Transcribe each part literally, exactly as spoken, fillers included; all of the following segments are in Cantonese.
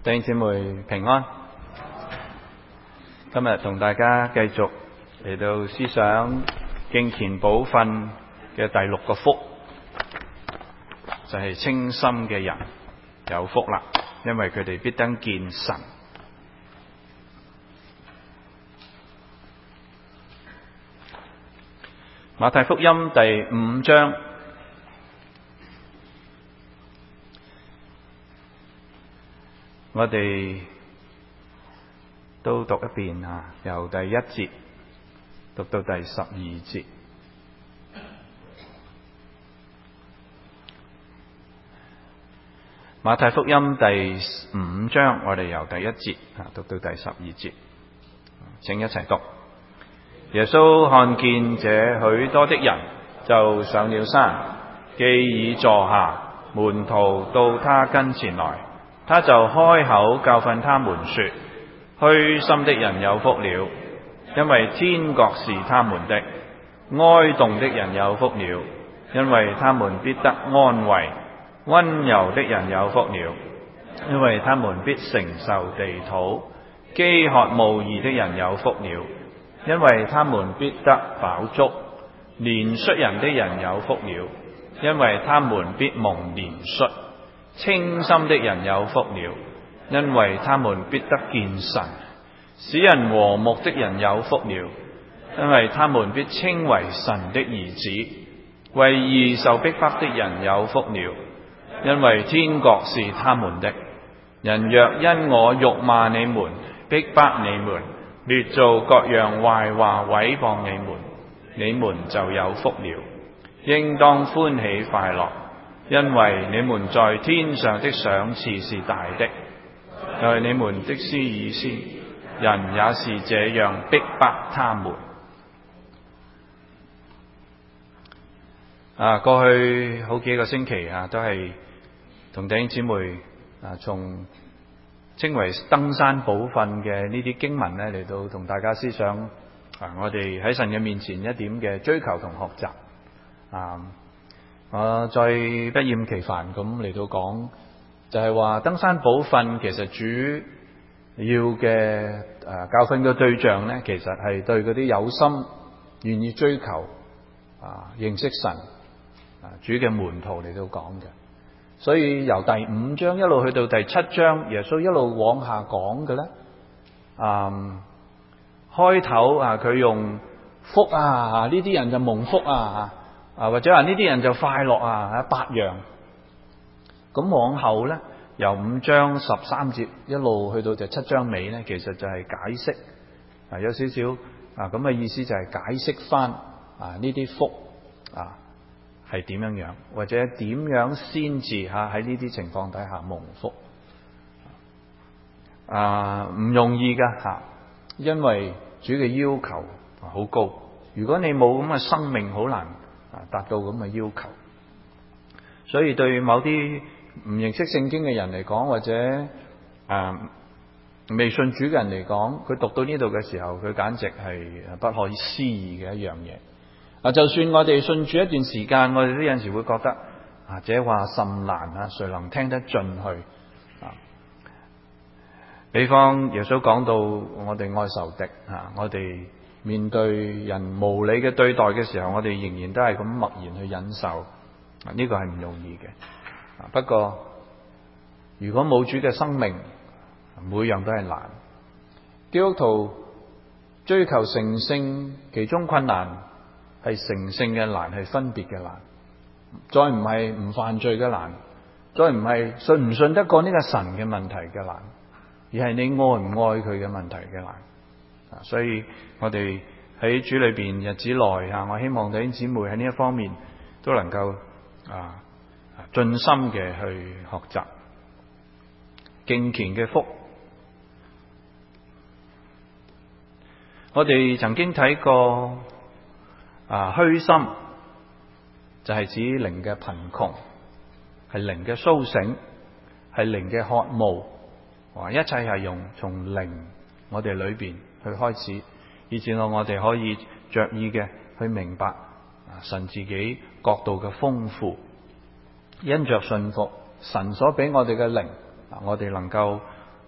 弟兄姊妹平安。今日同大家繼續嚟到思想敬虔寶訓嘅第六個福，就係清心嘅人有福啦，因為佢哋必得見神。馬太福音第五章，我哋都讀一遍啊，由第一節讀到第十二節。馬太福音第五章，我哋由第一節啊讀到第十二節，請一齊讀。耶穌看見這許多的人，就上了山，既已坐下，門徒到他跟前來，他就開口教訓他們說：虛心的人有福了，因為天國是他們的；哀慟的人有福了，因為他們必得安慰；溫柔的人有福了，因為他們必承受地土；飢渴慕義的人有福了，因為他們必得飽足；憐恤人的人有福了，因為他們必蒙憐恤；清心的人有福了，因為他們必得見神；使人和睦的人有福了，因為他們必稱為神的兒子；為義受逼迫的人有福了，因為天國是他們的。人若因我辱罵你們、逼迫你們、捏造各樣壞話毀謗你們，你們就有福了，應當歡喜快樂，因為你們在天上的賞賜是大的。在你們的施以先，人也是這樣逼迫他們。啊，過去好幾個星期啊，都係同弟兄姊妹啊，從稱為登山寶訓嘅呢啲經文咧，嚟到同大家思想啊，我哋喺神嘅面前一點嘅追求同學習啊。我再不厭其煩咁嚟到講，就係話登山寶訓其實主要嘅誒教訓嘅對象咧，其實係對嗰啲有心願意追求啊認識神啊主嘅門徒嚟到講嘅。所以由第五章一路去到第七章，耶穌一路往下講嘅咧，嗯，開頭啊佢用福啊呢啲人就蒙福啊啊或者話呢啲人就快樂啊八樣。咁往後咧，由五章十三節一路去到第七章尾咧，其實就係解釋啊有少少啊咁嘅意思，就係解釋翻啊呢啲福啊係點樣樣，或者點樣先至吓喺呢啲情況底下蒙福啊，唔容易噶吓，因為主嘅要求好高，如果你冇咁嘅生命，好難啊達到咁嘅要求。所以對某啲唔認識聖經嘅人嚟講，或者啊未信主嘅人嚟講，佢讀到呢度嘅時候，佢簡直係不可思議嘅一樣嘢。啊！就算我哋信主一段時間，我哋都有陣時會覺得啊，這話甚難啊，誰能聽得進去啊？比方耶穌講到我哋愛仇敵啊，我哋面對人無理嘅對待嘅時候，我哋仍然都係咁默然去忍受啊，呢個係唔容易嘅啊。不過如果冇主嘅生命，每樣都係難。基督徒追求成聖，其中困難係成聖嘅難，係分別嘅難，再唔係唔犯罪嘅難，再唔係信唔信得過呢個神嘅問題嘅難，而係你愛唔愛佢嘅問題嘅難。啊，所以我哋喺主裏邊日子內啊，我希望弟兄姊妹喺呢一方面都能夠啊盡心嘅去學習敬虔嘅福。我哋曾經睇過。啊，虛心就係指靈嘅貧窮，係靈嘅甦醒，係靈嘅渴慕，哇！一切係用從靈我哋裏邊去開始，以至到我哋可以着意嘅去明白啊神自己國度嘅豐富，因着信服神所俾我哋嘅靈，我哋能夠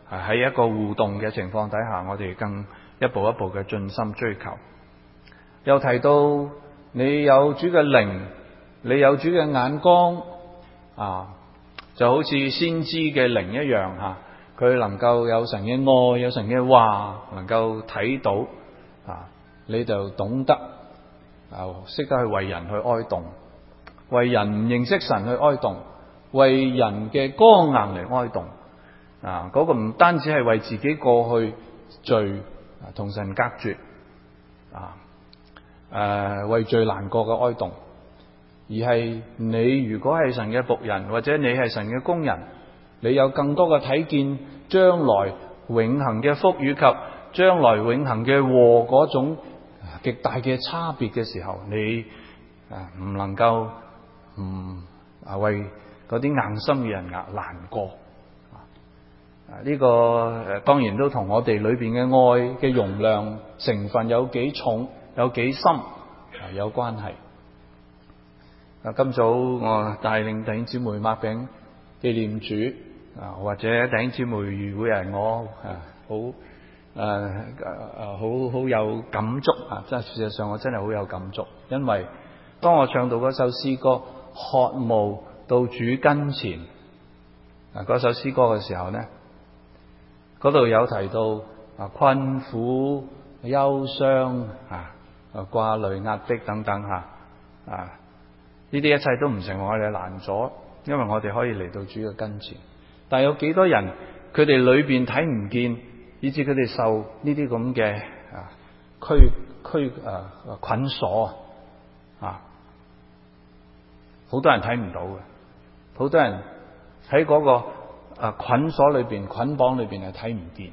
喺一個互動嘅情況底下，我哋更一步一步嘅盡心追求。又提到你有主嘅靈，你有主嘅眼光啊，就好似先知嘅靈一樣吓，佢能夠有神嘅愛，有神嘅話，能夠睇到啊，你就懂得啊，識得去為人去哀慟，為人唔認識神去哀慟，為人嘅剛硬嚟哀慟啊！嗰個唔單止係為自己過去罪啊同神隔絕啊，誒為罪難過嘅哀慟，而係你如果係神嘅僕人，或者你係神嘅工人，你有更多嘅睇見將來永恆嘅福與及將來永恆嘅禍嗰種極大嘅差別嘅時候，你啊唔能夠唔啊為嗰啲硬心嘅人啊難過啊！呢個誒當然都同我哋裏邊嘅愛嘅容量成分有幾重有幾深啊有關係。啊，今早我帶領弟兄姊妹擘餅紀念主啊，或者弟兄姊妹如會係我啊好誒誒好好有感觸啊！即係事實上我真係好有感觸，因為當我唱到嗰首詩歌渴慕到主跟前啊嗰首詩歌嘅時候咧，嗰度有提到啊困苦、憂傷啊、掛慮、壓迫等等吓啊，呢啲一切都唔成為我哋嘅攔阻，因為我哋可以嚟到主嘅跟前。但係有幾多人佢哋裏邊睇唔見，以致佢哋受呢啲咁嘅啊拘拘誒捆鎖啊，好多人睇唔到嘅，好多人喺嗰個啊捆鎖裏邊、捆綁裏邊係睇唔見。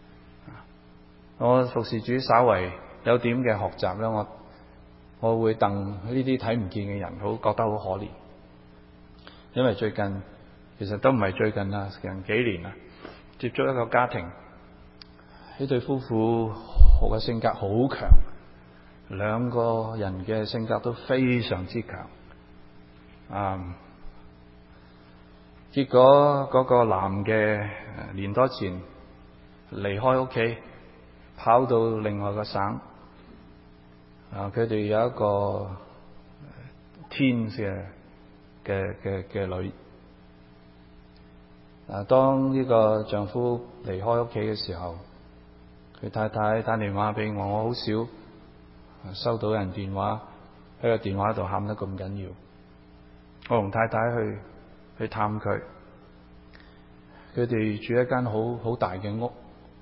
我服侍主稍為有點嘅學習咧，我我會戥呢啲睇唔見嘅人好覺得好可憐，因為最近其實都唔係最近啦，近幾年啦，接觸一個家庭，呢對夫婦嘅性格好強，兩個人嘅性格都非常之強。啊！結果嗰個男嘅年多前離開屋企，跑到另外個省。啊！佢哋有一個天嘅嘅嘅嘅女。啊！當呢個丈夫離開屋企嘅時候，佢太太打電話俾我，我好少收到人電話喺個電話度喊得咁緊要。我同太太去去探佢，佢哋住一間好好大嘅屋，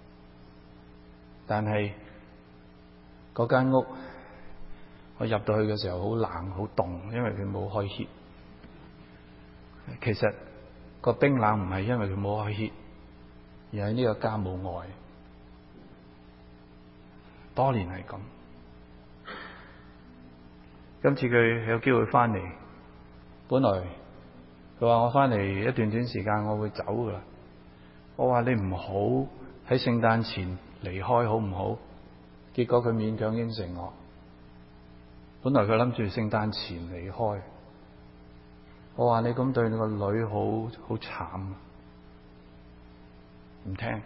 但係嗰間屋我入到去嘅時候好冷好凍，因為佢冇開 heat。其實個冰冷唔係因為佢冇開 heat，而係呢個家冇愛，多年係咁。今次佢有機會翻嚟。本來佢話我翻嚟一段短時間我會走噶啦，我話你唔好喺聖誕前離開好唔好？結果佢勉強應承我。本來佢諗住聖誕前離開，我話你咁對你個女好好慘，唔聽。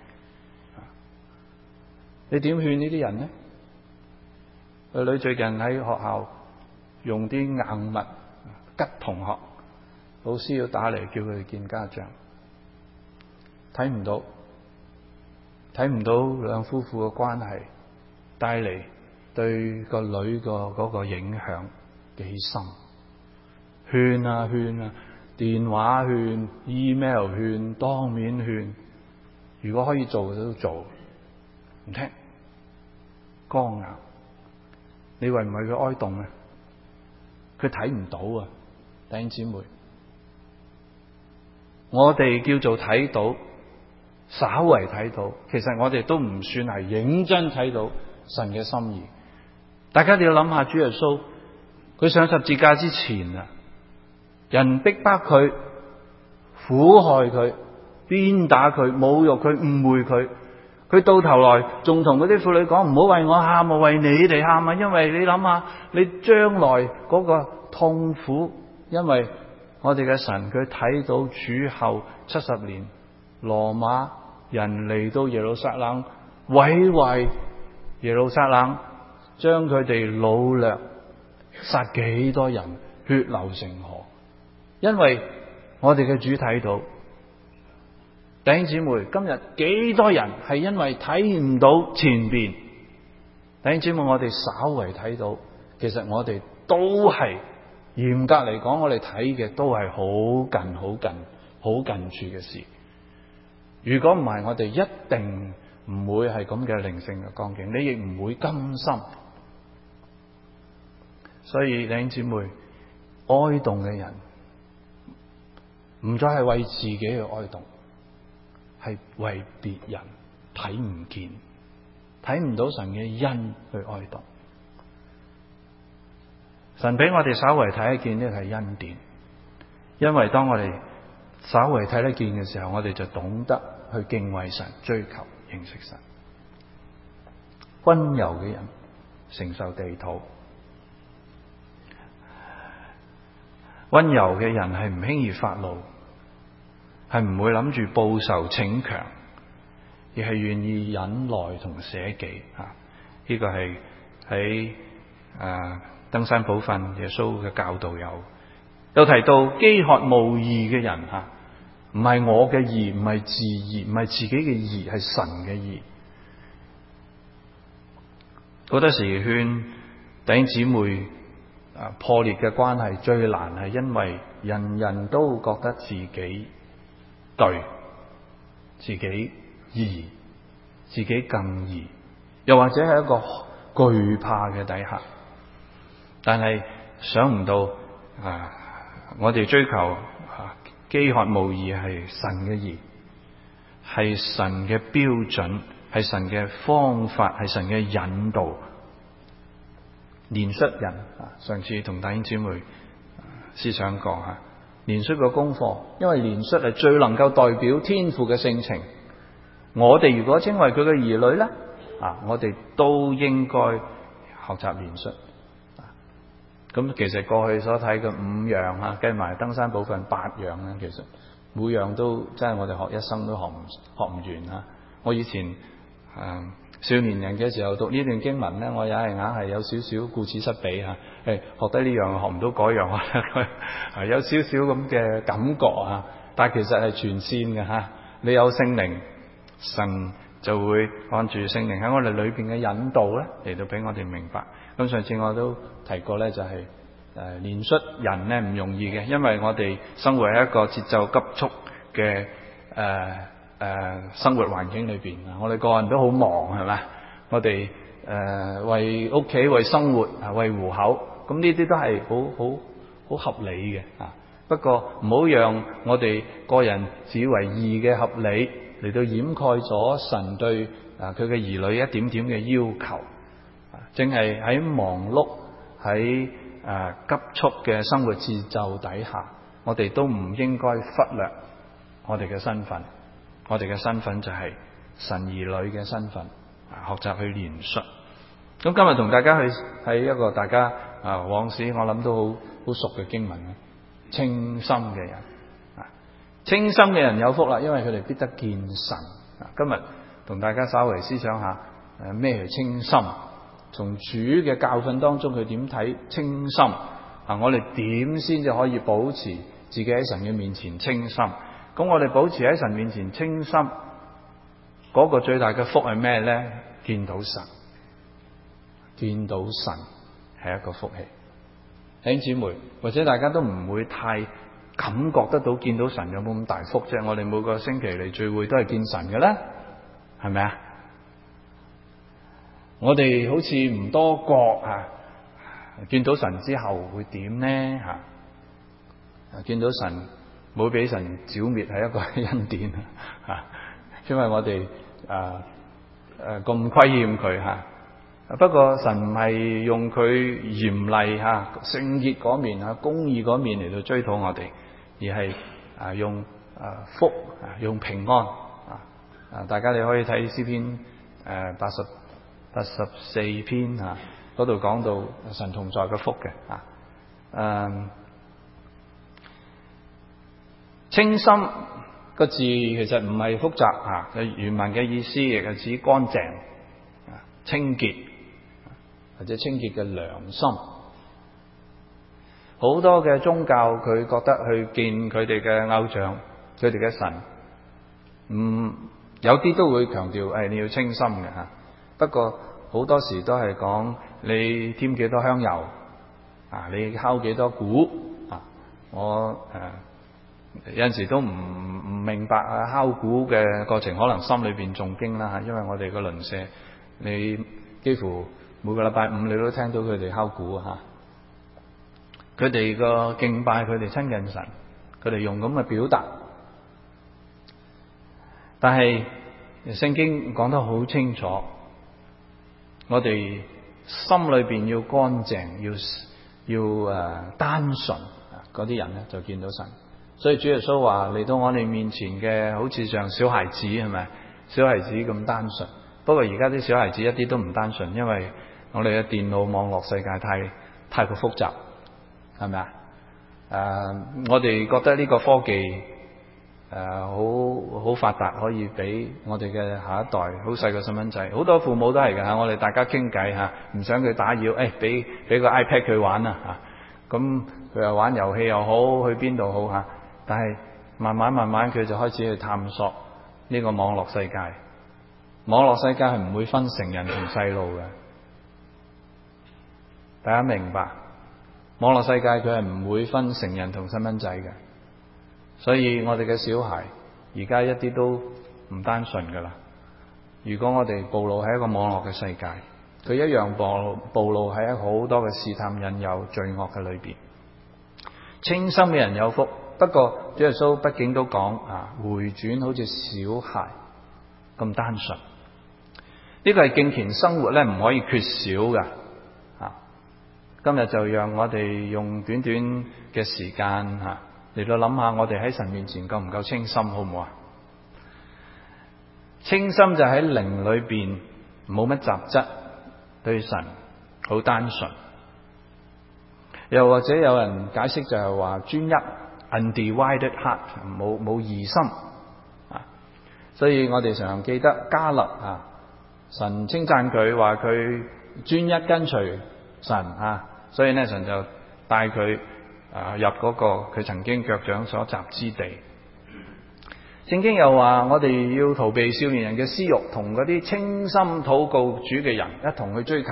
你點勸呢啲人呢？個女最近喺學校用啲硬物吉同學，老師要打嚟叫佢哋見家長，睇唔到，睇唔到兩夫婦嘅關係帶嚟對個女個嗰個影響幾深。勸啊勸啊，電話勸、email 勸、當面勸，如果可以做嘅都做，唔聽，剛硬。你為唔為佢哀慟啊？佢睇唔到啊！弟兄姊妹，我哋叫做睇到，稍為睇到，其實我哋都唔算係認真睇到神嘅心意。大家你要諗下，主耶穌佢上十字架之前啊，人逼迫佢、苦害佢、鞭打佢、侮辱佢、誤會佢，佢到頭來仲同嗰啲婦女講：唔好為我喊啊，為你哋喊啊！因為你諗下，你將來嗰個痛苦。因為我哋嘅神佢睇到主後七十年羅馬人嚟到耶路撒冷，毀壞耶路撒冷，將佢哋擄掠，殺幾多人，血流成河。因為我哋嘅主睇到，弟兄姊妹，今日幾多人係因為睇唔到前邊？弟兄姊妹，我哋稍為睇到，其實我哋都係嚴格嚟講，我哋睇嘅都係好近、好近、好近處嘅事。如果唔係，我哋一定唔會係咁嘅靈性嘅光景，你亦唔會甘心。所以弟兄姊妹，哀慟嘅人唔再係為自己去哀慟，係為別人睇唔見、睇唔到神嘅恩去哀慟。神俾我哋稍為睇得見，呢個係恩典。因為當我哋稍為睇得見嘅時候，我哋就懂得去敬畏神、追求認識神。溫柔嘅人承受地土，溫柔嘅人係唔輕易發怒，係唔會諗住報仇逞強，而係願意忍耐同捨己。吓，呢個係喺誒登山寶訓耶穌嘅教導有。又提到飢渴慕義嘅人吓，唔係我嘅義，唔係自義，唔係自己嘅義，係神嘅義。好多時勸弟兄姊妹啊，破裂嘅關係最難係因為人人都覺得自己對，自己義，自己更義，又或者係一個懼怕嘅底下。但係想唔到啊，我哋追求啊飢渴慕義係神嘅義，係神嘅標準，係神嘅方法，係神嘅引導。憐恤人啊，上次同弟兄姊妹思想過吓，憐恤個功課，因為憐恤係最能夠代表天父嘅性情。我哋如果稱為佢嘅兒女咧，啊，我哋都應該學習憐恤。咁其實過去所睇嘅五樣啊，計埋登山寶訓八樣咧，其實每樣都真係我哋學一生都學唔學唔完啊！我以前誒、呃、少年人嘅時候讀呢段經文咧，我也係硬係有少少顧此失彼嚇，誒、哎、學低呢樣學唔到嗰樣，係有少少咁嘅感覺啊！但係其實係全線嘅嚇，你有聖靈，神就會按住聖靈喺我哋裏邊嘅引導咧，嚟到俾我哋明白。咁上次我都提過咧，就係誒憐恤人咧唔容易嘅，因為我哋生活喺一個節奏急促嘅誒誒生活環境裏邊啊，我哋個人都好忙係咪？我哋誒、呃、為屋企為生活啊為糊口，咁呢啲都係好好好合理嘅啊。不過唔好讓我哋個人只為義嘅合理嚟到掩蓋咗神對啊佢嘅兒女一點點嘅要求。正係喺忙碌喺誒急速嘅生活節奏底下，我哋都唔應該忽略我哋嘅身份。我哋嘅身份就係神兒女嘅身份，學習去憐恤。咁今日同大家去喺一個大家啊往時我諗都好好熟嘅經文，清心嘅人啊，清心嘅人有福啦，因為佢哋必得見神。啊，今日同大家稍微思想下誒咩係清心。從主嘅教訓當中，佢點睇清心啊？我哋點先至可以保持自己喺神嘅面前清心？咁我哋保持喺神面前清心，嗰個最大嘅福係咩咧？見到神，見到神係一個福氣。弟兄姊妹，或者大家都唔會太感覺得到見到神有冇咁大福啫？我哋每個星期嚟聚會都係見神嘅啦，係咪啊？我哋好似唔多覺啊，見到神之後會點呢？吓，見到神冇俾神剿滅係一個恩典啊！因為我哋誒誒咁虧欠佢吓。不過神唔係用佢嚴厲吓聖潔嗰面啊、公義嗰面嚟到追討我哋，而係啊用啊福啊用平安啊啊！大家你可以睇詩篇誒八十。八十四篇啊，嗰度講到神同在嘅福嘅啊，誒，清心個字其實唔係複雜啊，原文嘅意思亦係指乾淨、清潔或者清潔嘅良心。好多嘅宗教佢覺得去見佢哋嘅偶像、佢哋嘅神，嗯，有啲都會強調誒你要清心嘅嚇。不過好多時都係講你添幾多香油啊，你敲幾多鼓啊。我誒、呃、有陣時都唔唔明白啊，敲鼓嘅過程可能心裏邊仲驚啦嚇，因為我哋個鄰舍你幾乎每個禮拜五你都聽到佢哋敲鼓嚇。佢哋個敬拜，佢哋親近神，佢哋用咁嘅表達。但係聖經講得好清楚，我哋心裏邊要乾淨，要要誒、呃、單純，嗰啲人咧就見到神。所以主耶穌話嚟到我哋面前嘅，好似像小孩子，係咪？小孩子咁單純。不過而家啲小孩子一啲都唔單純，因為我哋嘅電腦網絡世界太太過複雜。係咪啊？誒、呃，我哋覺得呢個科技誒好好發達，可以俾我哋嘅下一代好細個細蚊仔，好多父母都係㗎嚇。我哋大家傾偈嚇，唔想佢打擾，誒俾俾個 iPad 佢玩啊嚇。咁佢又玩遊戲又好，去邊度好嚇。但係慢慢慢慢佢就開始去探索呢個網絡世界。網絡世界係唔會分成人同細路嘅，大家明白？網絡世界佢係唔會分成人同細蚊仔嘅，所以我哋嘅小孩而家一啲都唔單純噶啦。如果我哋暴露喺一個網絡嘅世界，佢一樣暴暴露喺好多嘅試探、引誘、罪惡嘅裏邊。清心嘅人有福，不過主耶穌畢竟都講啊，回轉好似小孩咁單純。呢個係敬虔生活咧，唔可以缺少噶。今日就讓我哋用短短嘅時間吓嚟到諗下，我哋喺神面前夠唔夠清心，好唔好啊？清心就喺靈裏邊冇乜雜質，對神好單純。又或者有人解釋就係話專一 undivided heart， 冇冇異心啊。所以我哋常常記得迦勒啊，神稱讚佢話佢專一跟隨神啊。所以呢，神就帶佢啊入嗰個佢曾經腳掌所踏之地。聖經又話我哋要逃避少年人嘅私欲，同嗰啲清心禱告主嘅人一同去追求。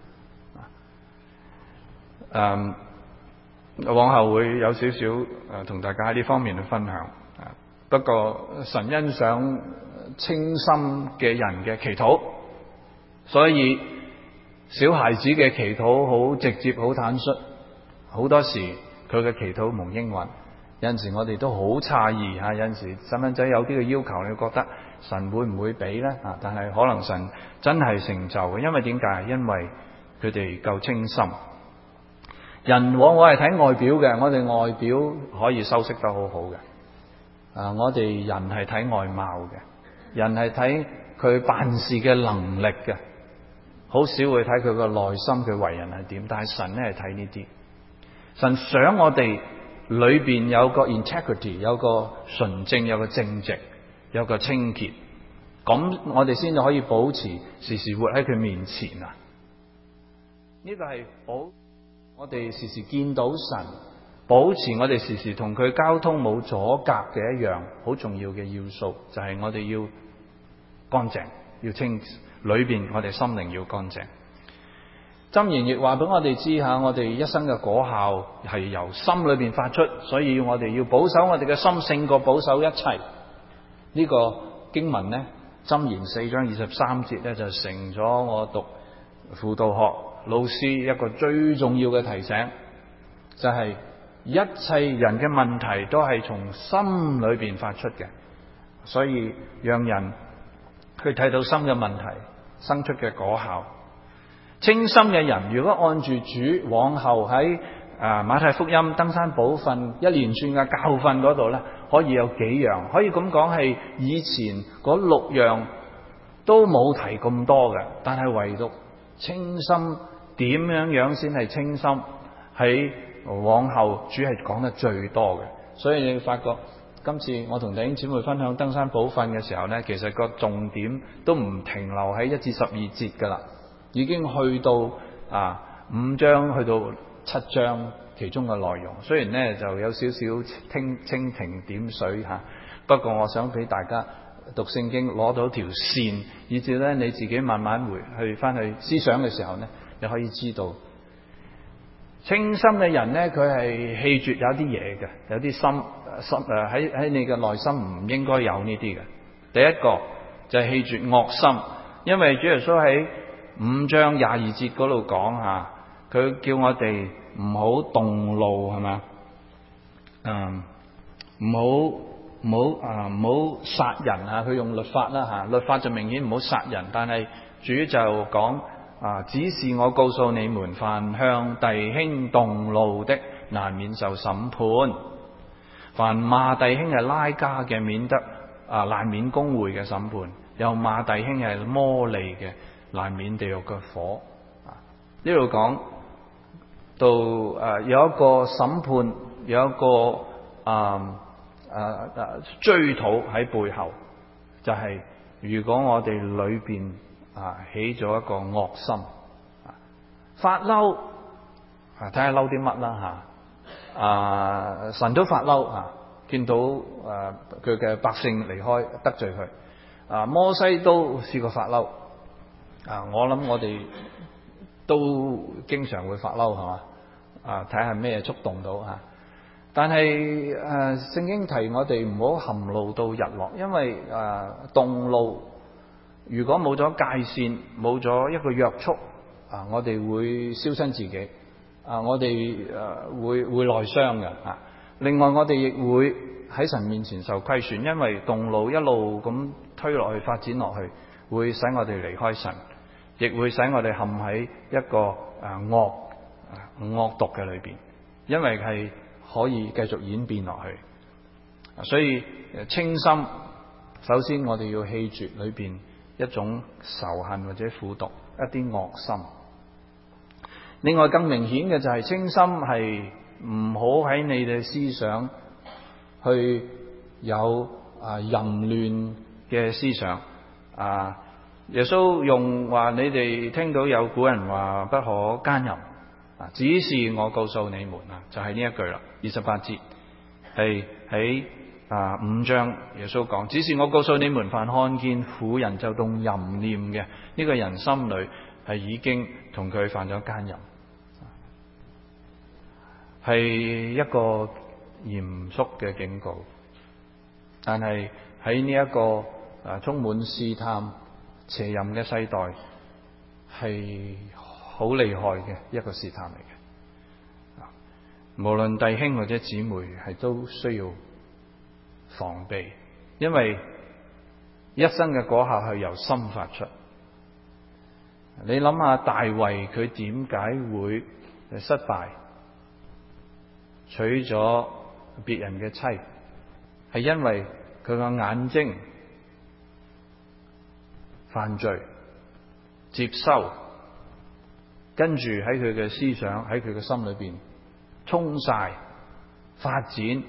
嗯，往後會有少少誒同大家喺呢方面去分享。不過神欣賞清心嘅人嘅祈禱，所以小孩子嘅祈禱好直接、好坦率，好多時佢嘅祈禱蒙應允。有陣時我哋都好詫異嚇，有陣時細蚊仔有啲嘅要求，你覺得神會唔會俾呢？啊，但係可能神真係成就嘅，因為點解？因為佢哋夠清心。人往往係睇外表嘅，我哋外表可以修飾得好好嘅。啊，我哋人係睇外貌嘅，人係睇佢辦事嘅能力嘅。好少會睇佢個內心，佢為人係點，但係神咧係睇呢啲。神想我哋裏邊有個 integrity， 有個純正，有個正直，有個清潔，咁我哋先至可以保持時時活喺佢面前啊！呢個係保我哋時時見到神，保持我哋時時同佢交通冇阻隔嘅一樣好重要嘅要素，就係我哋要乾淨，要清。裏邊我哋心靈要乾淨。箴言亦話俾我哋知下，我哋一生嘅果效係由心裏邊發出，所以我哋要保守我哋嘅心勝過保守一切。呢、這個經文呢，箴言四章二十三節呢，就成咗我讀輔導學老師一個最重要嘅提醒，就係、是、一切人嘅問題都係從心裏邊發出嘅，所以讓人去睇到心嘅問題生出嘅果效。清心嘅人如果按住主往後喺啊馬太福音登山寶訓一連串嘅教訓嗰度呢，可以有幾樣，可以咁講係以前嗰六樣都冇提咁多嘅，但係唯獨清心點樣樣先係清心，喺往後主係講得最多嘅。所以你發覺今次我同弟兄姊妹分享登山寶訓嘅時候呢，其實個重點都唔停留喺一至十二節噶啦，已經去到啊五章去到七章其中嘅內容。雖然呢就有少少蜻蜻蜓點水吓，不過我想俾大家讀聖經攞到條線，以至咧你自己慢慢回去翻去思想嘅時候呢，你可以知道清心嘅人呢，佢係棄絕有啲嘢嘅，有啲心心誒喺喺你嘅內心唔應該有呢啲嘅。第一個就係棄絕惡心，因為主耶穌喺五章廿二節嗰度講吓，佢叫我哋唔好動怒，係嘛？嗯，唔好。唔好啊！唔好殺人啊！佢用律法啦吓，律法就明顯唔好殺人，但係主就講啊，只是我告訴你們，凡向弟兄動怒的，難免受審判；凡罵弟兄係拉加嘅，免得啊難免公會嘅審判；又罵弟兄係魔利嘅，難免地獄嘅火。啊，呢度講到誒有一個審判，有一個啊。誒、啊、誒、啊，追討喺背後，就係、是、如果我哋裏邊啊起咗一個惡心，啊、發嬲，啊睇下嬲啲乜啦吓，啊神都發嬲啊，見到誒佢嘅百姓離開得罪佢，啊摩西都試過發嬲，啊我諗我哋都經常會發嬲係嘛，啊睇下咩觸動到吓。但係誒，聖、呃、經提我哋唔好含怒到日落，因為誒、呃、動怒如果冇咗界線，冇咗一個約束啊、呃，我哋會燒親自己啊、呃，我哋誒、呃、會會內傷嘅啊。另外，我哋亦會喺神面前受虧損，因為動怒一路咁推落去發展落去，會使我哋離開神，亦會使我哋陷喺一個誒惡惡毒嘅裏邊，因為係。可以繼續演變落去，所以清心，首先我哋要棄絕裏邊一種仇恨或者苦毒，一啲惡心。另外更明顯嘅就係清心係唔好喺你哋思想去有啊淫亂嘅思想啊。耶穌用話你哋聽到有古人話不可奸淫。啊！只是我告訴你們啊，就係呢一句啦。二十八節係喺啊五章，耶穌講：只是我告訴你們，凡看見婦人就動淫念嘅，呢、這個人心裏係已經同佢犯咗奸淫，係一個嚴肅嘅警告。但係喺呢一個啊充滿試探、邪淫嘅世代，係好厲害嘅一個試探嚟嘅，無論弟兄或者姊妹係都需要防備，因為一生嘅果效係由心發出。你諗下大衛佢點解會失敗，娶咗別人嘅妻，係因為佢個眼睛犯罪，接收。跟住喺佢嘅思想，喺佢嘅心裏邊沖晒發展。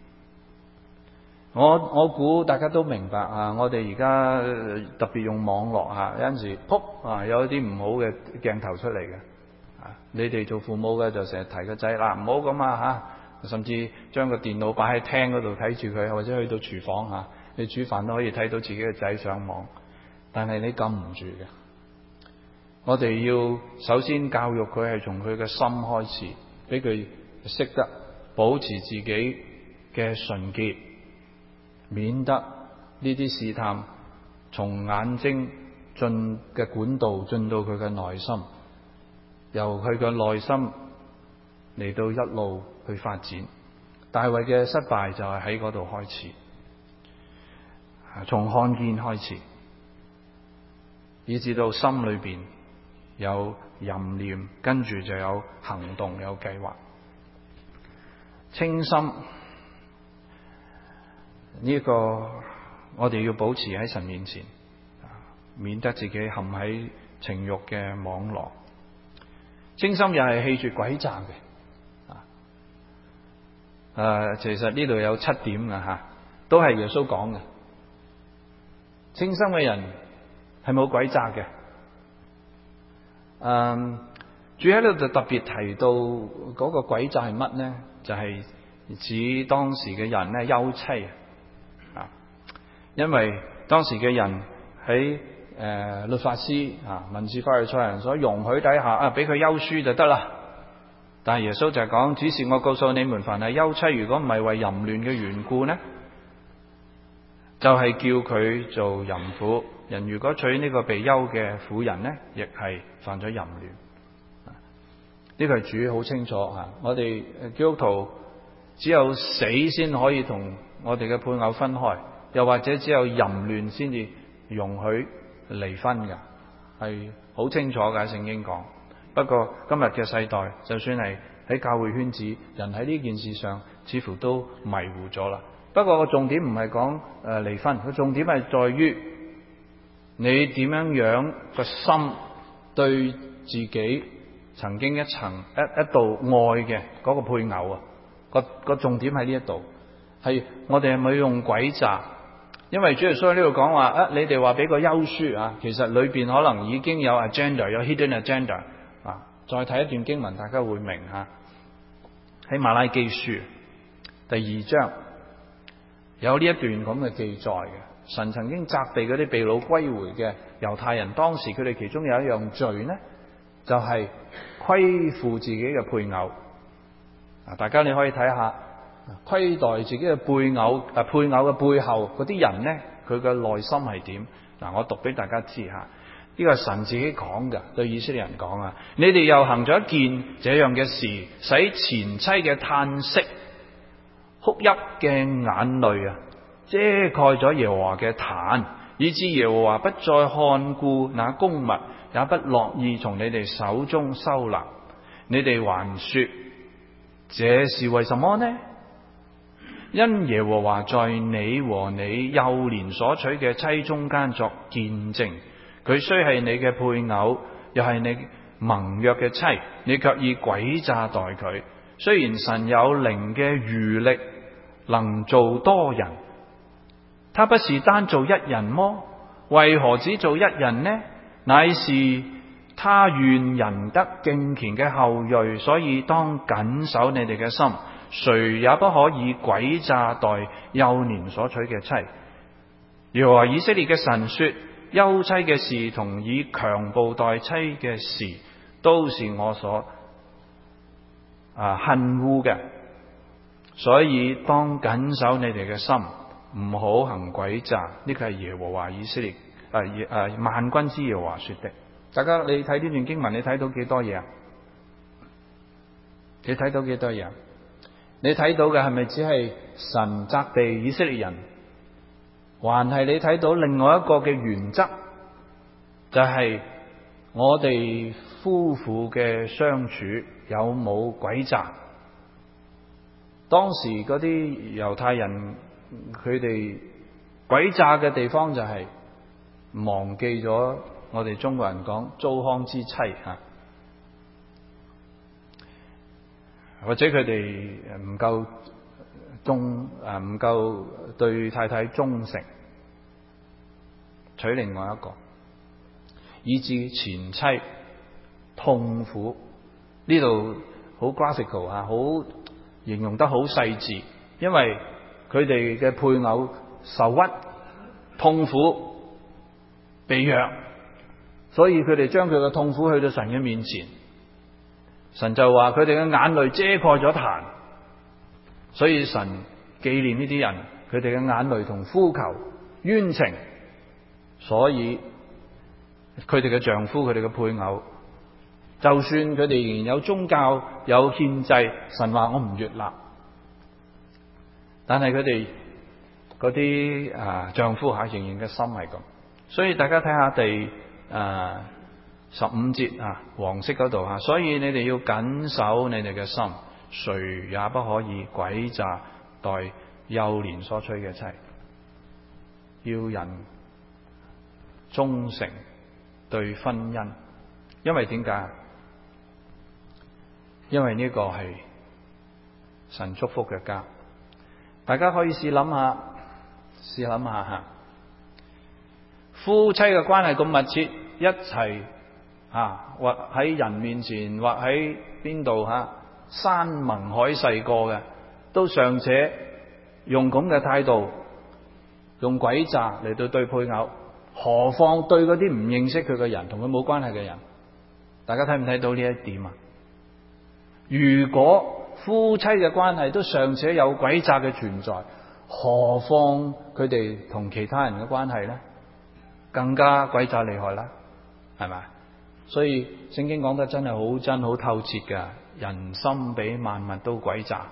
我我估大家都明白啊！我哋而家特別用網絡啊，有陣時撲啊有一啲唔好嘅鏡頭出嚟嘅啊！你哋做父母嘅就成日提個仔嗱，唔好咁啊吓，甚至將個電腦擺喺廳嗰度睇住佢，或者去到廚房吓，你煮飯都可以睇到自己嘅仔上網，但係你禁唔住嘅。我哋要首先教育佢係從佢嘅心開始，俾佢識得保持自己嘅純潔，免得呢啲試探從眼睛進嘅管道進到佢嘅內心，由佢嘅內心嚟到一路去發展。大衛嘅失敗就係喺嗰度開始，從看見開始，以至到心裏邊有淫念，跟住就有行動，有計劃。清心呢個我哋要保持喺神面前，免得自己陷喺情慾嘅網絡。清心又係棄絕詭詐嘅。誒，其實呢度有七點㗎吓。 都係耶穌講嘅。清心嘅人係冇詭詐嘅。嗯，主喺呢度特別提到嗰個詭詐係乜呢？就係、是、指當時嘅人咧休妻啊，因為當時嘅人喺誒、呃、律法師啊、文士法利賽人所容許底下啊，俾佢休書就得啦。但係耶穌就係講，只是我告訴你們，凡係休妻，如果唔係為淫亂嘅緣故呢，就係、是、叫佢做淫婦。人如果娶呢個被休嘅婦人呢，亦係犯咗淫亂。呢個係主好清楚啊！我哋基督徒只有死先可以同我哋嘅配偶分開，又或者只有淫亂先至容許離婚㗎，係好清楚嘅。聖經講。不過今日嘅世代，就算係喺教會圈子，人喺呢件事上似乎都迷糊咗啦。不過個重點唔係講誒離婚，個重點係在於你點樣樣個心對自己曾經一層一一度愛嘅嗰個配偶啊，個個重點喺呢一度，係我哋係咪用詭詐？因為主耶穌喺呢度講話啊，你哋話俾個休書啊，其實裏邊可能已經有 agenda， 有 hidden agenda 啊。再睇一段經文，大家會明吓。喺馬拉基書第二章有呢一段咁嘅記載嘅。神曾經責備嗰啲被擄歸回嘅猶太人，當時佢哋其中有一樣罪呢，就係虧負自己嘅配偶。啊，大家你可以睇下，虧待自己嘅配偶，啊配偶嘅背後嗰啲人呢，佢嘅內心係點？嗱，我讀俾大家知下，呢個係神自己講嘅，對以色列人講啊。你哋又行咗一件這樣嘅事，使前妻嘅嘆息、哭泣嘅眼淚啊，遮蓋咗耶和華嘅壇，以致耶和華不再看顧那公物，也不樂意從你哋手中收納。你哋還說這是為什麼呢？因耶和華在你和你幼年所娶嘅妻中間作見證，佢雖係你嘅配偶，又係你盟約嘅妻，你卻以詭詐待佢。雖然神有靈嘅餘力，能做多人，他不是單做一人麼？為何只做一人呢？乃是他願人得敬虔嘅後裔，所以當謹守你哋嘅心。誰也不可以詭詐待幼年所娶嘅妻。耶和華以色列嘅神說，休妻嘅事同以強暴待妻嘅事，都是我所啊恨惡嘅。所以當謹守你哋嘅心，唔好行詭詐。呢個係耶和華以色列啊啊萬軍之耶和華說的。大家你睇呢段經文，你睇到幾多嘢啊？你睇到幾多嘢？你睇到嘅係咪只係神責備以色列人，還係你睇到另外一個嘅原則，就係我哋夫婦嘅相處有冇詭詐？當時嗰啲猶太人，佢哋詭詐嘅地方就係忘記咗我哋中國人講糟糠之妻吓。或者佢哋唔夠忠誒，唔夠對太太忠誠，娶另外一個，以致前妻痛苦。呢度好 graphical 啊，好形容得好細緻，因為佢哋嘅配偶受屈、痛苦、被虐，所以佢哋將佢嘅痛苦去到神嘅面前。神就話佢哋嘅眼淚遮蓋咗壇，所以神紀念呢啲人，佢哋嘅眼淚同呼求冤情，所以佢哋嘅丈夫、佢哋嘅配偶，就算佢哋仍然有宗教、有獻祭，神話我唔悅納，但係佢哋嗰啲啊丈夫吓仍然嘅心係咁。所以大家睇下第啊十五節啊，黃色嗰度啊，所以你哋要謹守你哋嘅心，誰也不可以詭詐待幼年所娶嘅妻。要人忠誠對婚姻，因為點解？因為呢個係神祝福嘅家。大家可以試諗下， 試諗下吓，夫妻嘅關係咁密切，一齊吓，或喺人面前，或喺邊度吓，山盟海誓過嘅，都尚且用咁嘅態度，用詭詐嚟到對配偶，何況對嗰啲唔認識佢嘅人，同佢冇關係嘅人？大家睇唔睇到呢一點啊？如果夫妻嘅關係都尚且有詭詐嘅存在，何況佢哋同其他人嘅關係呢？更加詭詐厲害啦，係咪？所以聖經講得真係好真好透徹㗎，人心比萬物都詭詐，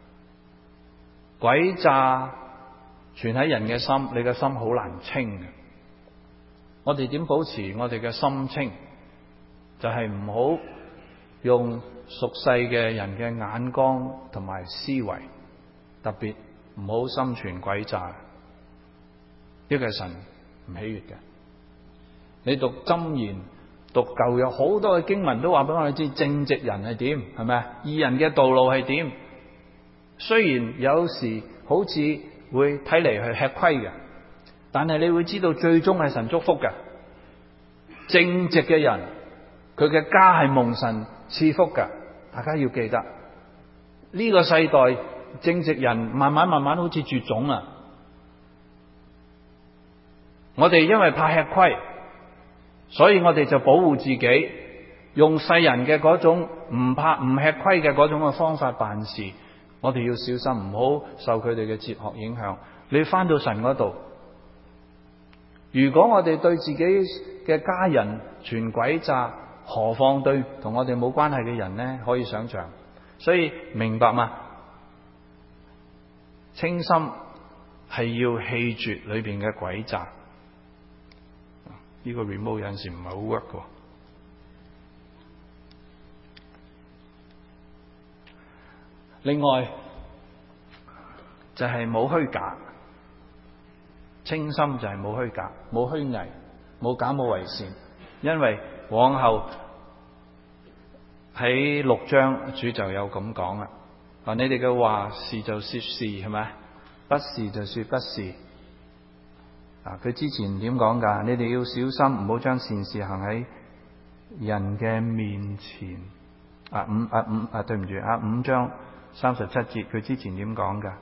詭詐存喺人嘅心，你嘅心好難清嘅。我哋點保持我哋嘅心清？就係唔好用俗世嘅人嘅眼光同埋思維，特別唔好心存詭詐，呢個係神唔喜悅嘅。你讀箴言、讀舊約好多嘅經文都話俾我哋知，正直人係點，係咪啊？義人嘅道路係點？雖然有時好似會睇嚟係吃虧嘅，但係你會知道最終係神祝福嘅。正直嘅人，佢嘅家係蒙神賜福嘅。大家要記得，呢個世代正直人慢慢慢慢好似絕種啊！我哋因為怕吃虧，所以我哋就保護自己，用世人嘅嗰種唔怕唔吃虧嘅嗰種嘅方法辦事。我哋要小心，唔好受佢哋嘅哲學影響。你返到神嗰度，如果我哋對自己嘅家人存詭詐，何況對同我哋冇關係嘅人呢？可以想象，所以明白嘛？清心係要棄絕裏邊嘅詭詐。呢個 remote 有陣時唔係好 work 嘅。另外就係冇虛假，清心就係冇虛假，冇虛偽，冇假冒為善。因為往後喺六章主就有咁講啦，話你哋嘅話是就說是，係咪？不是就說不是。啊，佢之前點講噶？你哋要小心，唔好將善事行喺人嘅面前。啊五啊五啊，對唔住啊，五章三十七節，佢之前點講噶？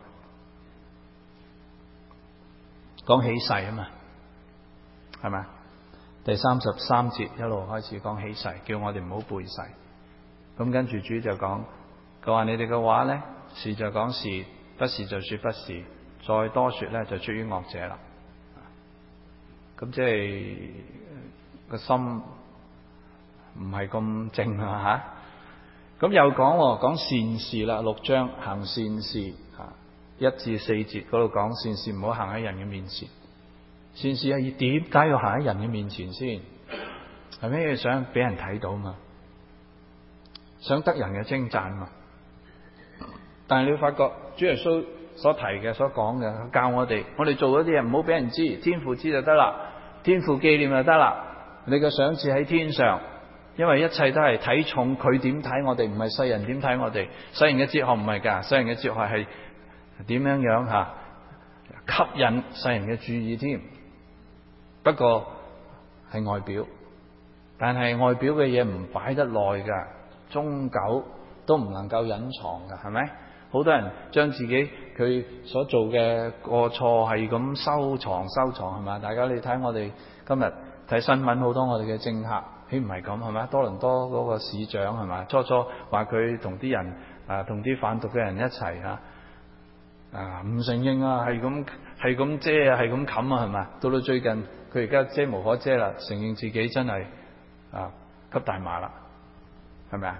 講起誓啊嘛，係咪？第三十三節一路開始講起誓，叫我哋唔好背誓。咁跟住主就講，佢話你哋嘅話咧，是就講是，不是就說不是，再多說咧就出於惡者啦。咁即係個心唔係咁正啊吓。咁又講講善事啦，六章行善事啊，一至四節嗰度講善事唔好行喺人嘅面前。善事係要點解要行喺人嘅面前先？係咩想俾人睇到嘛？想得人嘅稱讚嘛？但係你會發覺主耶穌所提嘅、所講嘅，教我哋，我哋做嗰啲嘢唔好俾人知，天父知就得啦，天父紀念就得啦。你嘅賞賜喺天上，因為一切都係睇重佢點睇我哋，唔係世人點睇我哋。世人嘅哲學唔係噶，世人嘅哲學係點樣樣吓吸引世人嘅注意添。不過係外表，但係外表嘅嘢唔擺得耐噶，終久都唔能夠隱藏噶，係咪？好多人將自己佢所做嘅過錯係咁收藏收藏，係嘛？大家你睇我哋今日睇新聞，好多我哋嘅政客，豈唔係咁係咪？多倫多嗰個市長係嘛？初初話佢同啲人啊，同啲販毒嘅人一齊吓啊，唔承認啊，係咁係咁遮啊，係咁冚啊，係嘛？到到最近佢而家遮無可遮啦，承認自己真係啊吸大麻啦，係咪啊？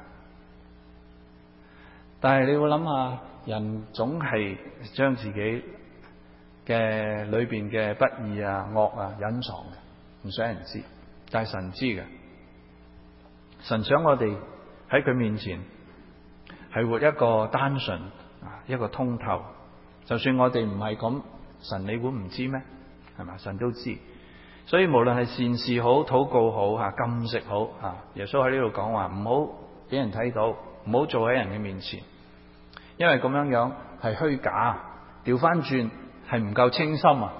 但係你會諗下，人總係將自己嘅裏邊嘅不義啊、惡啊隱藏嘅，唔想人知。但係神知嘅，神想我哋喺佢面前係活一個單純啊，一個通透。就算我哋唔係咁，神你估唔知咩？係咪？神都知。所以無論係善事好、禱告好、吓禁食好，吓耶穌喺呢度講話，唔好俾人睇到，唔好做喺人嘅面前。因為咁樣樣係虛假，調翻轉係係唔夠清心啊！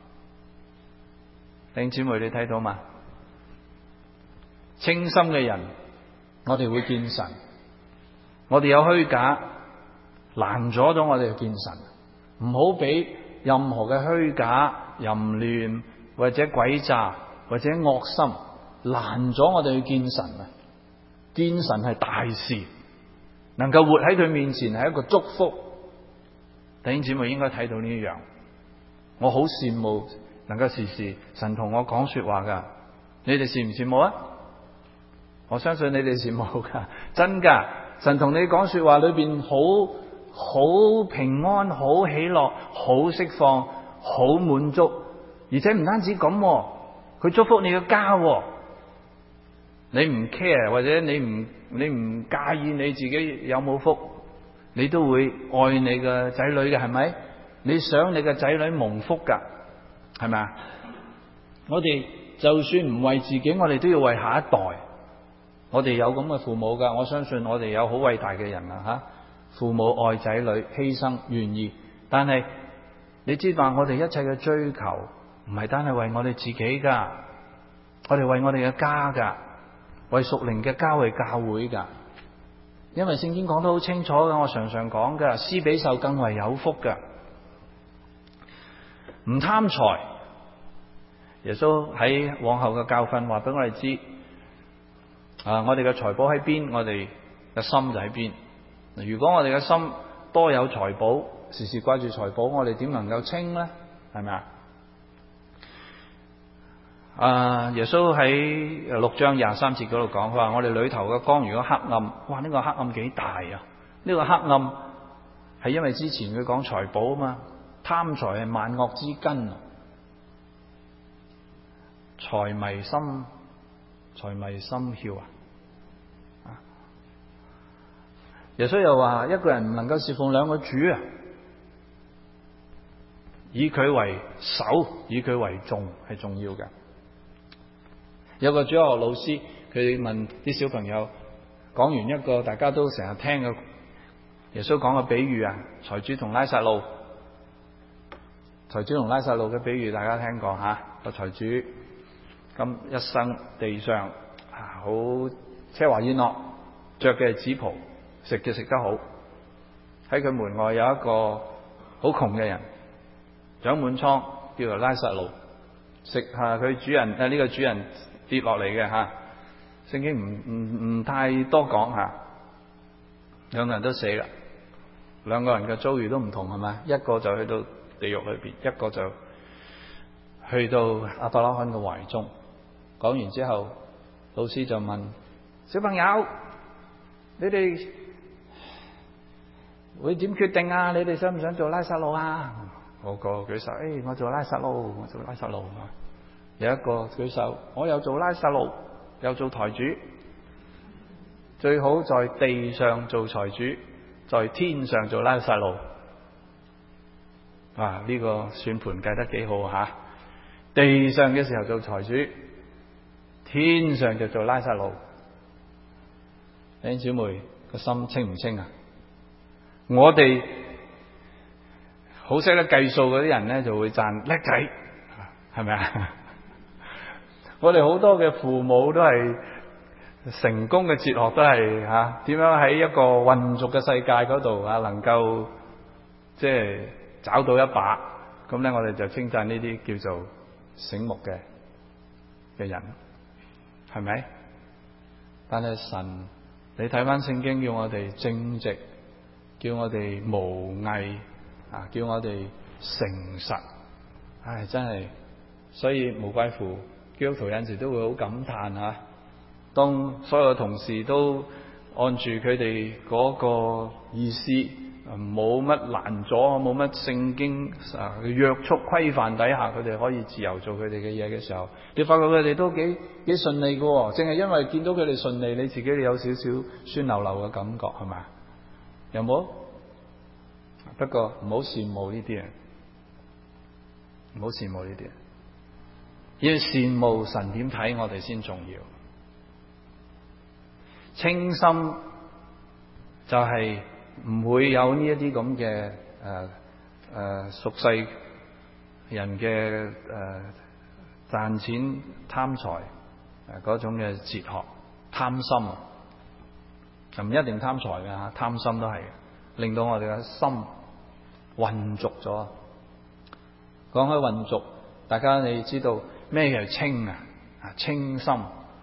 弟兄姊妹，你睇到嘛？清心嘅人，我哋會見神。我哋有虛假，攔阻咗我哋去見神。唔好俾任何嘅虛假、淫亂或者詭詐或者惡心攔咗我哋去見神啊！見神係大事，能夠活喺佢面前係一個祝福。弟兄姊妹應該睇到呢樣，我好羨慕能夠時時神同我講說話噶。你哋羨唔羨慕啊？我相信你哋羨慕噶，真噶。神同你講說話裏邊好好平安、好喜樂、好釋放、好滿足，而且唔單止咁，佢祝福你嘅家。你唔 care 或者你唔你唔介意你自己有冇福，你都會愛你嘅仔女嘅，係咪？你想你嘅仔女蒙福噶，係咪啊？我哋就算唔為自己，我哋都要為下一代。我哋有咁嘅父母噶，我相信我哋有好偉大嘅人啊吓！父母愛仔女，犧牲願意，但係你知道我哋一切嘅追求唔係單係為我哋自己噶，我哋為我哋嘅家噶，為屬靈嘅家，為教會噶。因為聖經講得好清楚噶，我常常講噶，施比受更為有福噶。唔貪財，耶穌喺往後嘅教訓話俾我哋知。啊！我哋嘅財寶喺邊，我哋嘅心就喺邊。如果我哋嘅心多有財寶，時時掛住財寶，我哋點能夠清呢？係咪啊？啊！耶穌喺六章廿三節嗰度講，佢話我哋裏頭嘅光如果黑暗，哇！呢個黑暗幾大啊！呢個黑暗係因為之前佢講財寶啊嘛，貪財係萬惡之根，財迷心。財迷心竅啊！耶穌又話一個人唔能夠侍奉兩個主啊，以佢為首，以佢為重係重要嘅。有個主學老師，佢問啲小朋友，講完一個大家都成日聽嘅耶穌講嘅比喻啊，財主同拉撒路。財主同拉撒路嘅比喻大家聽過吓，個財主咁一生地上啊好奢華宴樂，着嘅係紫袍，食嘅食得好。喺佢門外有一個好窮嘅人，長滿瘡，叫做拉撒路，食下佢主人誒呢、啊這個主人跌落嚟嘅吓。聖經唔唔唔太多講吓，兩個人都死啦，兩個人嘅遭遇都唔同係咪？一個就去到地獄裏邊，一個就去到亞伯拉罕嘅懷中。講完之後，老師就問小朋友：你哋會點決定啊？你哋想唔想做拉撒路啊？個個舉手，誒、哎，我做拉撒路，我做拉撒路。有一個舉手，我又做拉撒路，又做台主。最好在地上做財主，在天上做拉撒路。哇！呢、這個算盤計得幾好吓、啊！地上嘅時候做財主。天上就做拉撒路。弟兄姊妹個心清唔清啊？我哋好識得計數嗰啲人咧，就會讚叻仔，係咪啊？我哋好多嘅父母都係成功嘅哲學都係吓，點樣喺一個混濁嘅世界嗰度啊，能夠即係找到一把。咁咧，我哋就稱讚呢啲叫做醒目嘅嘅人。係咪？但係神，你睇翻聖經，叫我哋正直，叫我哋無偽啊，叫我哋誠實。唉，真係，所以無怪乎基督徒有陣時都會好感嘆吓。當所有嘅同事都按住佢哋嗰個意思，冇乜攔阻，冇乜聖經啊約束規範底下，佢哋可以自由做佢哋嘅嘢嘅時候，你發覺佢哋都幾幾順利嘅。正係因為見到佢哋順利，你自己有少少酸溜溜嘅感覺，係咪？有冇？不過唔好羨慕呢啲人，唔好羨慕呢啲人，要羨慕神點睇我哋先重要。清心就係唔會有呢一啲咁嘅誒誒俗世人嘅誒賺錢貪財誒嗰種嘅哲學，貪心就唔一定貪財嘅嚇，貪心都係令到我哋嘅心混濁咗。講開混濁，大家你知道咩叫清啊？啊，清心。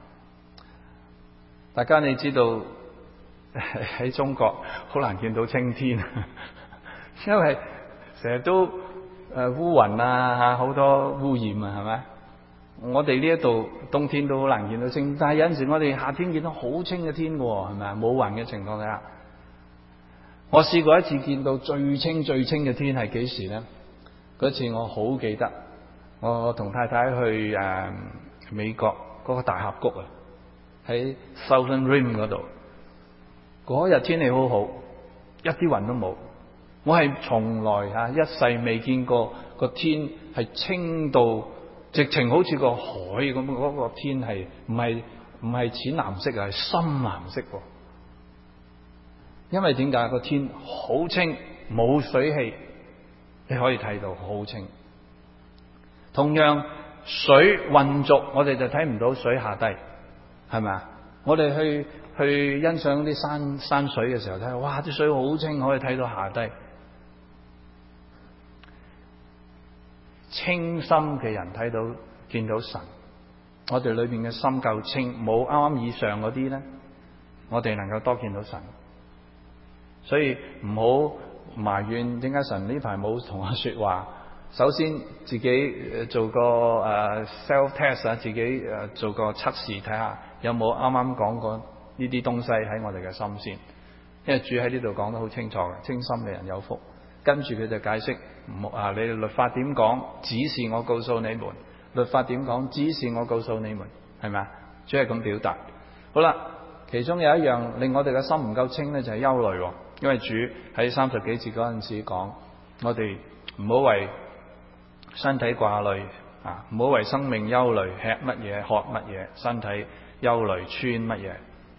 大家你知道喺中國好難見到青天，因為成日都誒烏雲啊嚇，好多污染啊，係咪？我哋呢一度冬天都好難見到清，但係有陣時我哋夏天見到好清嘅天喎，係咪啊？冇雲嘅情況底下，我試過一次見到最清最清嘅天係幾時咧？嗰次我好記得，我同太太去誒、呃、美國嗰個大峽谷啊，喺 Southern Rim 嗰度，嗰日天氣好好，一啲雲都冇。我係從來嚇一世未見過個天係清到直情好似個海咁，嗰個天係唔係唔係淺藍色啊，係深藍色喎。因為點解個天好清，冇水汽，你可以睇到好清。同樣水混濁，我哋就睇唔到水下低，係咪啊？我哋去去欣賞啲山山水嘅時候睇，哇！啲水好清，可以睇到下低。清心嘅人睇到見到神，我哋裏邊嘅心夠清，冇啱啱以上嗰啲咧，我哋能夠多見到神。所以唔好埋怨點解神呢排冇同我說話。首先自己做個誒 self test 啊，自己誒做個測試，睇下有冇啱啱講過呢啲東西喺我哋嘅心先。因為主喺呢度講得好清楚嘅，清心嘅人有福。跟住佢就解釋，唔好啊，你律法點講，只是我告訴你們；律法點講，只是我告訴你們，係咪啊？主係咁表達。好啦，其中有一樣令我哋嘅心唔夠清咧，就係憂慮。因為主喺三十幾節嗰陣時講，我哋唔好為身體掛慮啊，唔好為生命憂慮，吃乜嘢喝乜嘢，身體憂慮穿乜嘢。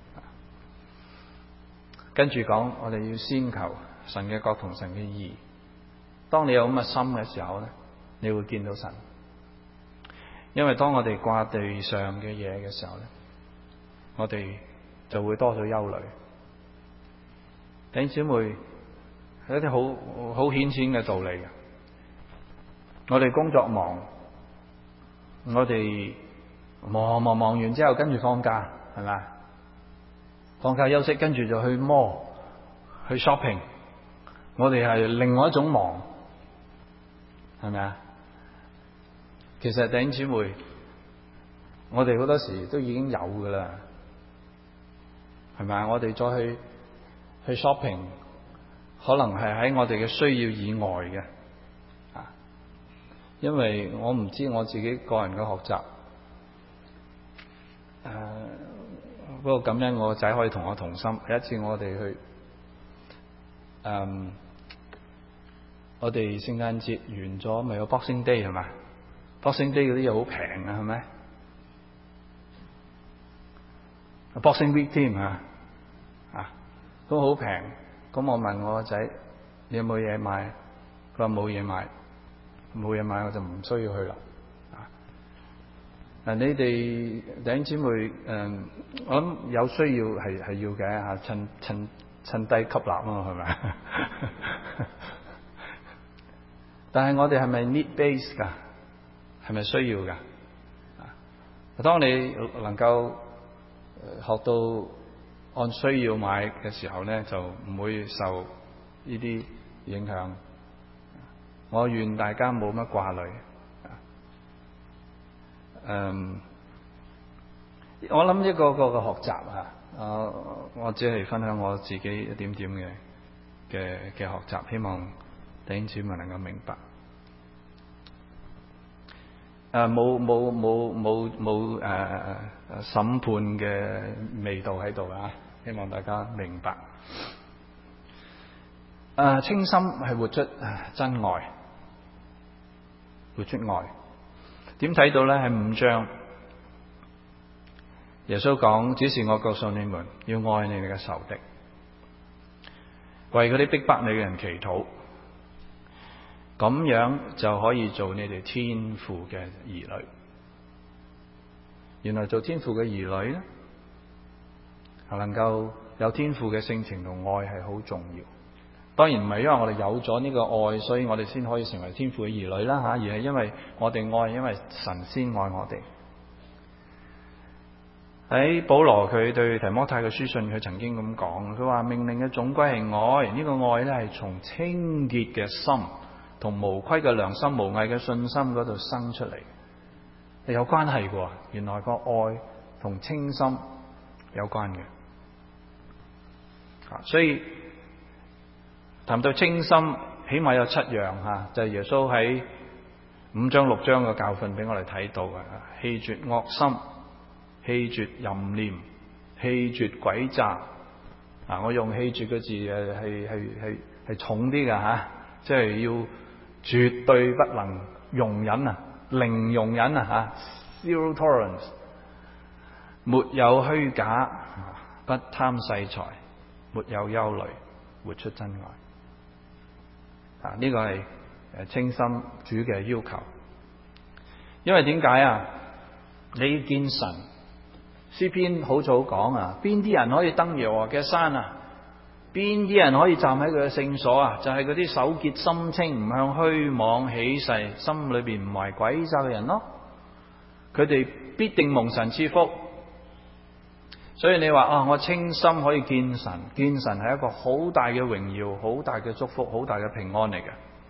跟住講，我哋要先求神嘅國同神嘅義。當你有咁嘅心嘅時候咧，你會見到神。因為當我哋掛地上嘅嘢嘅時候咧，我哋就會多咗憂慮。弟兄姊妹，係一啲好好顯淺嘅道理嘅。我哋工作忙，我哋忙忙忙完之後，跟住放假，係咪？放假休息，跟住就去 mall 去 shopping。我哋係另外一種忙，係咪啊？其實弟兄姊妹，我哋好多時都已經有噶啦，係咪啊？我哋再去去 shopping， 可能係喺我哋嘅需要以外嘅啊。因為我唔知我自己個人嘅學習，誒、呃，不過感恩我個仔可以同我同心。有一次我哋去，誒、嗯，我哋聖誕節完咗，咪有 Boxing Day 係咪 ？Boxing Day 嗰啲又好平啊，係咪 ？Boxing Week 添啊，啊，都好平。咁我問我個仔：你有冇嘢買？佢話冇嘢買。冇嘢買我就唔需要去啦。嗱，你哋弟兄姊妹，誒、呃，我諗有需要係係要嘅嚇，趁趁趁低吸納啊嘛，係咪？但係我哋係咪 need base 㗎？係咪需要㗎？啊，當你能夠學到按需要買嘅時候咧，就唔會受呢啲影響。我願大家冇乜掛慮。嗯，我諗一個個嘅學習啊，我只係分享我自己一點點嘅嘅嘅學習，希望弟兄姊妹能夠明白。誒，冇冇冇冇冇誒審判嘅味道喺度啊！希望大家明白。誒，清心係活出真愛。活出愛，點睇到咧？係五章，耶穌講：只是我告訴你們，要愛你哋嘅仇敵，為嗰啲逼迫你嘅人祈禱。 咁樣就可以做你哋天父嘅兒女。原來做天父嘅兒女咧，係能夠有天父嘅性情同愛係好重要。當然唔係因為我哋有咗呢個愛，所以我哋先可以成為天父嘅兒女啦吓，而係因為我哋愛，因為神先愛我哋。喺保羅佢對提摩太嘅書信，佢曾經咁講，佢話命令嘅總歸係愛，呢個愛咧係從清潔嘅心同無虧嘅良心、無偽嘅信心嗰度生出嚟，係有關係嘅。原來個愛同清心有關嘅，所以談到清心，起碼有七樣吓，就係耶穌喺五章六章嘅教訓俾我哋睇到嘅，棄絕惡心、棄絕淫念、棄絕詭詐。啊，我用棄絕嘅字誒，係係係係重啲嘅吓，即係要絕對不能容忍啊，零容忍啊吓 ，zero tolerance， 沒有虛假，不貪世財，沒有憂慮，活出真愛。啊，呢個係誒清心主嘅要求。因為點解啊？你見神，詩篇好早講啊，邊啲人可以登耶和華嘅山啊？邊啲人可以站喺佢嘅聖所啊？就係嗰啲手潔心清，唔向虛妄起誓，心裏邊唔懷詭詐嘅人咯。佢哋必定蒙神賜福。所以你話啊，我清心可以見神，見神係一個好大嘅榮耀、好大嘅祝福、好大嘅平安嚟嘅。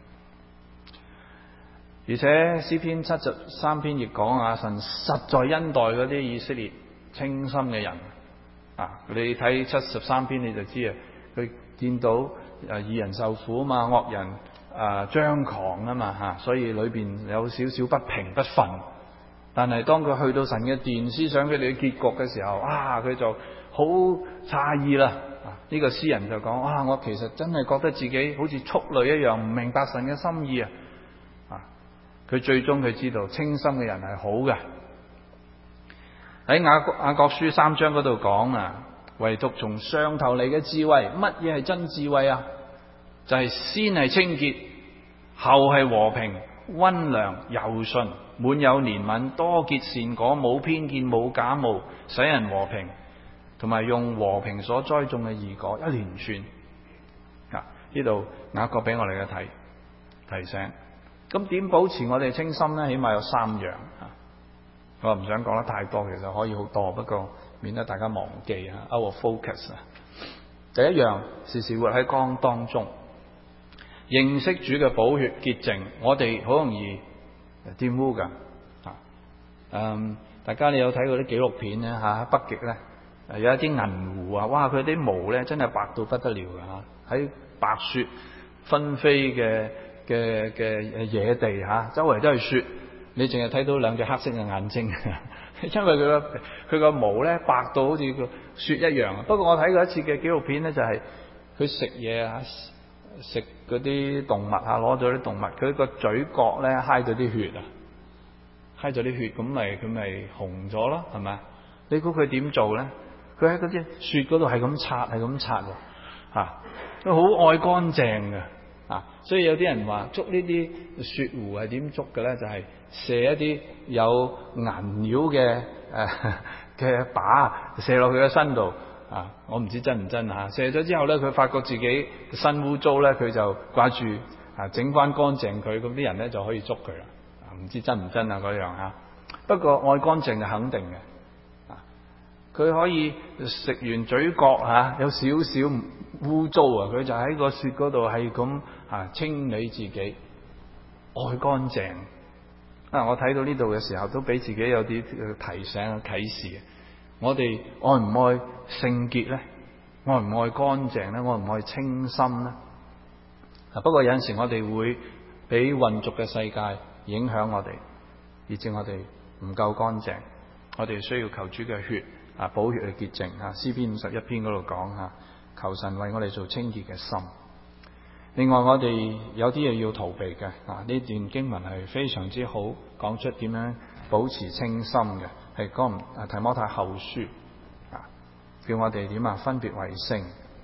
而且詩篇七十三篇亦講啊，神實在恩待嗰啲以色列清心嘅人啊。你睇七十三篇你就知啊，佢見到誒義人受苦啊嘛，惡人誒張狂啊嘛吓，所以裏邊有少少不平不忿。但係當佢去到神嘅殿，思想佢哋嘅結局嘅時候，啊，佢就好詫異啦。呢個詩人就講：啊，我其實真係覺得自己好似畜類一樣，唔明白神嘅心意啊！啊，佢最終佢知道清心嘅人係好嘅。喺雅各雅各書三章嗰度講啊，唯獨從上頭嚟嘅智慧，乜嘢係真智慧啊？就係先係清潔，後係和平、溫良、柔順。滿有憐憫，多結善果，冇偏見，冇假冒，使人和平，同埋用和平所栽種嘅義果，一連串。啊，呢度雅各俾我哋嘅提提醒。咁點保持我哋清心呢？起碼有三樣。啊，我唔想講得太多，其實可以好多，不過免得大家忘記啊 ，out of focus 啊。第一樣，時時活喺光當中，認識主嘅寶血潔淨，我哋好容易玷污噶。啊，嗯，大家你有睇過啲紀錄片咧吓？喺北極咧，有一啲銀狐啊，哇！佢啲毛咧真係白到不得了噶吓，喺白雪紛飛嘅嘅嘅野地吓，周圍都係雪，你淨係睇到兩隻黑色嘅眼睛，因為佢個佢個毛咧白到好似個雪一樣。不過我睇過一次嘅紀錄片咧，就係佢食嘢啊，食嗰啲動物啊，攞咗啲動物，佢個嘴角咧揩咗啲血啊，揩咗啲血，咁咪佢咪紅咗咯，係咪？你估佢點做咧？佢喺嗰啲雪嗰度係咁擦，係咁擦喎，吓，佢好愛乾淨嘅，啊，所以有啲人話捉呢啲雪狐係點捉嘅咧？就係、是、射一啲有銀料嘅誒嘅靶，射落佢嘅身度。啊！我唔知真唔真啊！射咗之後咧，佢發覺自己身污糟咧，佢就掛住啊整翻乾淨佢，咁啲人咧就可以捉佢啦。啊，唔知真唔真啊嗰樣吓。不過愛乾淨係肯定嘅。啊，佢可以食完嘴角吓、啊、有少少污糟啊，佢就喺個雪嗰度係咁啊清理自己，愛乾淨。啊！我睇到呢度嘅時候，都俾自己有啲提醒啊啟示。我哋愛唔愛聖潔咧？愛唔愛乾淨咧？愛唔愛清心咧？啊！不過有陣時我哋會俾混濁嘅世界影響我哋，以致我哋唔夠乾淨。我哋需要求主嘅血啊，寶血去潔淨啊。詩篇五十一篇嗰度講啊，求神為我哋做清潔嘅心。另外我哋有啲嘢要逃避嘅啊，呢段經文係非常之好，講出點樣保持清心嘅。係講啊提摩太後書啊，叫我哋點啊分別為聖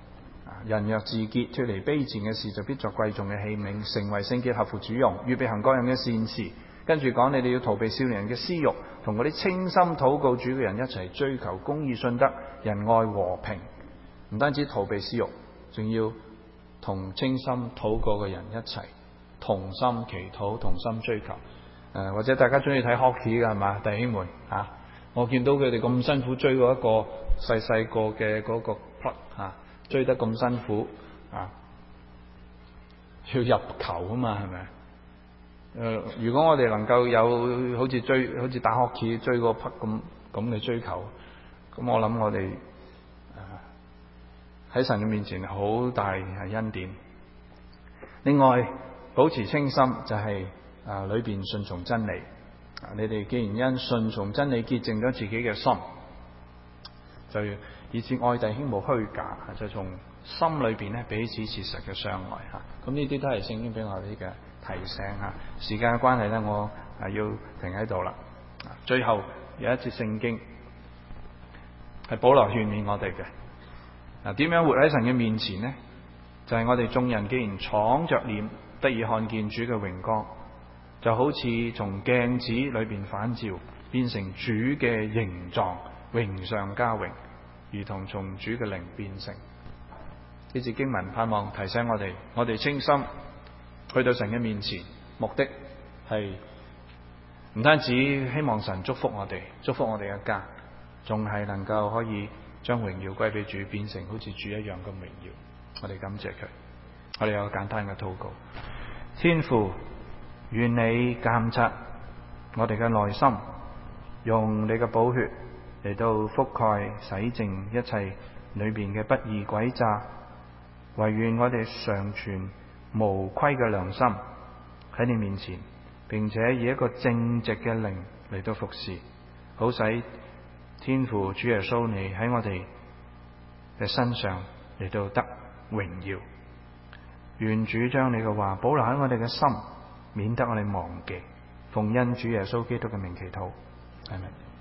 人若自潔，脫離卑賤嘅事，就必作貴重嘅器皿，成為聖潔，合乎主用，預備行各樣嘅善事。跟住講，你哋要逃避少年人嘅私欲，同嗰啲清心禱告主嘅人一齊追求公義、信德、仁愛、和平。唔單止逃避私欲，仲要同清心禱告嘅人一齊同心祈禱、同心追求。誒、呃，或者大家中意睇 hockey 嘅係嘛，弟兄們嚇、啊？我見到佢哋咁辛苦追過一個細細個嘅嗰個 puck 嚇，追得咁辛苦啊，要入球啊嘛，係咪？誒、呃，如果我哋能夠有好似追好似打 hockey 追個 puck 咁咁嘅追求，咁我諗我哋喺、呃、神嘅面前好大係恩典。另外，保持清心就係啊裏邊順從真理。啊，你哋既然因順從真理潔淨咗自己嘅心，就以致愛弟兄無虛假，就從心裏邊咧彼此切實嘅相愛吓。咁呢啲都係聖經俾我哋嘅提醒吓。時間嘅關係咧，我係要停喺度啦。最後有一節聖經係保羅勸勉我哋嘅。嗱，點樣活喺神嘅面前呢？就係、是、我哋眾人既然敞着臉得以看見主嘅榮光，就好似從鏡子裏邊反照，變成主嘅形狀，榮上加榮，如同從主嘅靈變成。呢節經文盼望提醒我哋，我哋清心去到神嘅面前，目的係唔單止希望神祝福我哋，祝福我哋嘅家，仲係能夠可以將榮耀歸俾主，變成好似主一樣咁榮耀。我哋感謝佢。我哋有個簡單嘅禱告。天父，願你監察我哋嘅內心，用你嘅寶血嚟到覆蓋洗淨一切裏邊嘅不義詭詐，唯願我哋常存無虧嘅良心喺你面前，並且以一個正直嘅靈嚟到服侍，好使天父主耶穌你喺我哋嘅身上嚟到得榮耀。願主將你嘅話保留喺我哋嘅心，免得我哋忘記。奉恩主耶穌基督嘅名祈禱，阿們。